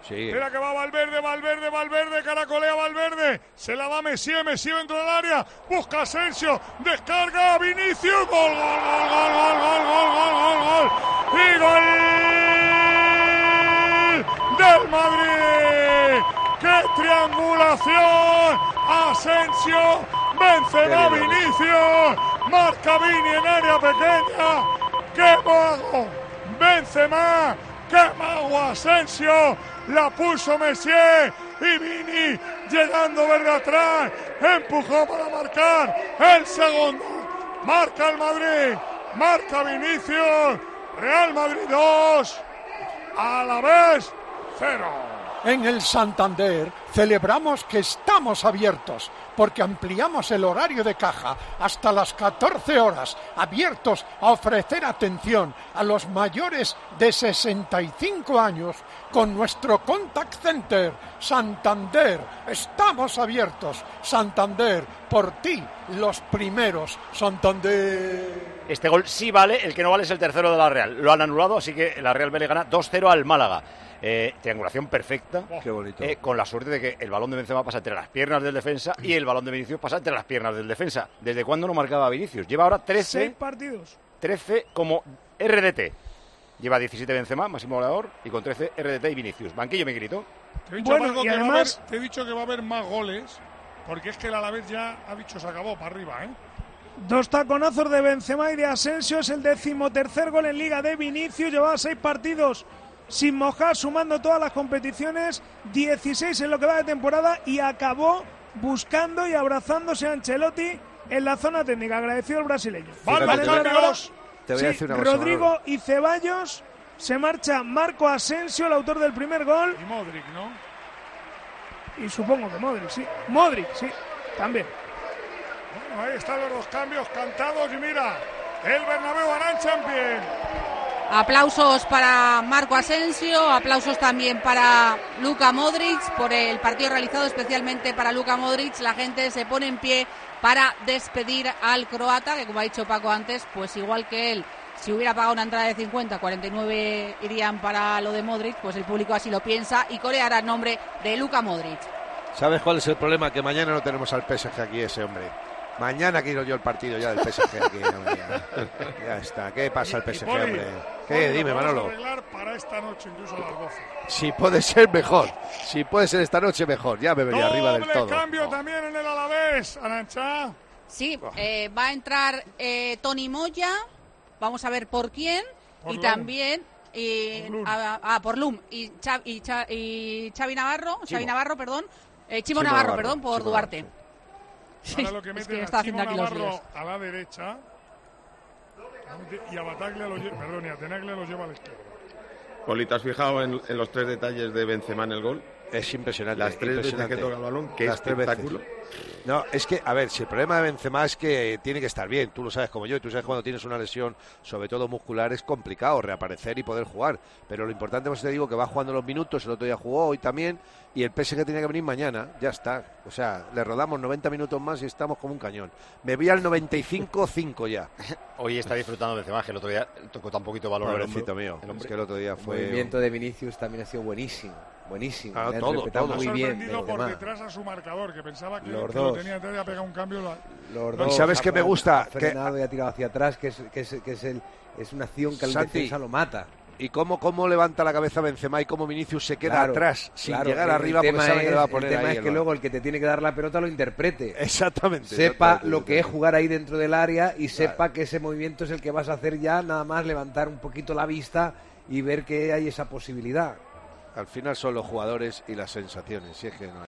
Sí. Mira que va Valverde, caracolea Valverde. Se la da Messi dentro del área. Busca Asensio, descarga Vinicius. Gol. Y gol del Madrid. ¡Qué triangulación! Asensio, Benzema, Vinicius. Marca Vini en área pequeña. ¡Qué mago! Benzema. ¡Qué mago Asensio! La puso Messier y Vini llegando desde atrás. Empujó para marcar el segundo. Marca el Madrid. Marca Vinicius. Real Madrid 2. Alavés 0. En el Santander celebramos que estamos abiertos, porque ampliamos el horario de caja hasta las 14 horas, abiertos a ofrecer atención a los mayores de 65 años con nuestro Contact Center. Santander, estamos abiertos. Santander, por ti, los primeros. Santander. Este gol sí vale, el que no vale es el tercero de la Real. Lo han anulado, así que la Real B le gana 2-0 al Málaga. Triangulación perfecta. Qué bonito. Con la suerte de que el balón de Benzema pasa entre las piernas del defensa y el balón de Vinicius pasa entre las piernas del defensa. ¿Desde cuándo no marcaba Vinicius? Lleva ahora 6 partidos. 13 como RDT. Lleva 17 Benzema, máximo goleador, y con 13 RDT y Vinicius. Banquillo, Miguelito. Te he dicho, bueno, Marco, y que además te he dicho que va a haber más goles, porque es que el Alavés ya ha dicho se acabó para arriba, ¿eh? 2 taconazos de Benzema y de Asensio. Es el 13º gol en Liga de Vinicius. Llevaba 6 partidos sin mojar, sumando todas las competiciones, 16 en lo que va de temporada, y acabó buscando y abrazándose a Ancelotti en la zona técnica. Agradecido el brasileño. ¡Vale, cambios! Te voy a decir una cosa, Rodrigo Manolo. y Ceballos. Se marcha Marco Asensio, el autor del primer gol. Y Modric, ¿no? Y supongo que Modric, sí. Modric, sí, también. Bueno, ahí están los 2 cambios cantados y mira, el Bernabéu Arantxa en pie. Aplausos para Marco Asensio, aplausos también para Luka Modric por el partido realizado, especialmente para Luka Modric. La gente se pone en pie para despedir al croata, que como ha dicho Paco antes, pues igual que él, si hubiera pagado una entrada de 50, 49 irían para lo de Modric, pues el público así lo piensa y coreará el nombre de Luka Modric. ¿Sabes cuál es el problema? Que mañana no tenemos al PSG aquí, ese hombre. Mañana quiero yo el partido ya del PSG aquí. Ya está. ¿Qué pasa el PSG, hombre? ¿Qué? Dime, Manolo. Vamos a arreglar para esta noche, incluso a las 12. Si puede ser mejor. Si puede ser esta noche, mejor. Ya me venía arriba del todo. Cambio también en el Alavés, Arantxa. Sí, va a entrar Toni Moya, vamos a ver por quién, Por y Lum. también por Lum y Xavi Navarro, Chimo Navarro, por Duarte. Sí, Ahora lo que es meten que a está haciendo Chimo aquí los Navarro líos. a la derecha y a Bataglia y a Tenaglia los lleva a la izquierda. Poli, ¿te has fijado en los 3 detalles de Benzema en el gol? Es impresionante. Las 3 veces impresionante. que toca el balón, qué Las 3 espectáculo. veces. No, es que, a ver, si el problema de Benzema es que tiene que estar bien, tú lo sabes como yo, y tú sabes cuando tienes una lesión, sobre todo muscular, es complicado reaparecer y poder jugar, pero lo importante, pues te digo, que va jugando los minutos, el otro día jugó, hoy también, y el PSG tiene que venir mañana, ya está, o sea, le rodamos 90 minutos más y estamos como un cañón. Me voy al 95-5 ya. Hoy está disfrutando de Benzema, que el otro día tocó tan poquito valor al Pobrecito hombro. mío, El hombre. es que el otro día fue... El movimiento de Vinicius también ha sido buenísimo. Buenísimo. Ah, Le ha todo, interpretado todo. muy bien. Sorprendido por Benzema. detrás a su marcador, que pensaba que Los lo dos. tenía antes de pegar un cambio. Los ¿Y dos sabes qué me gusta? Ha frenado y ha tirado hacia atrás, que es una acción que al Santi, defensa lo mata. Y cómo levanta la cabeza Benzema y cómo Vinicius se queda Claro, atrás sin claro, llegar el arriba porque tema sabe que le va a poner el tema ahí es que luego el que te tiene que dar la pelota lo interprete. Exactamente. Sepa lo que es jugar ahí dentro del área y sepa que ese movimiento es el que vas a hacer ya, nada más levantar un poquito la vista y ver que hay esa posibilidad. Al final son los jugadores y las sensaciones, si es que no hay.